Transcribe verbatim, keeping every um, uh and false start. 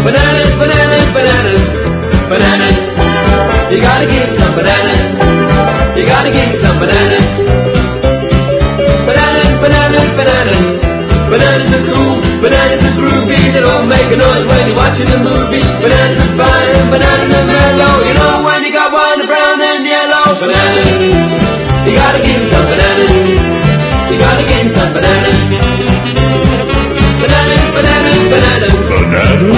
Bananas, bananas, bananas, bananas. You gotta give me some bananas. You gotta give me some bananas. Bananas, bananas, bananas. Bananas are cool, bananas are groovy. They don't make a noise when you're watching a movie. Bananas are fine, bananas are mellow. You know when you got one, the brown and yellow. Bananas, you gotta give me some bananas. You gotta give me some bananas. Bananas, bananas, bananas. Bananas.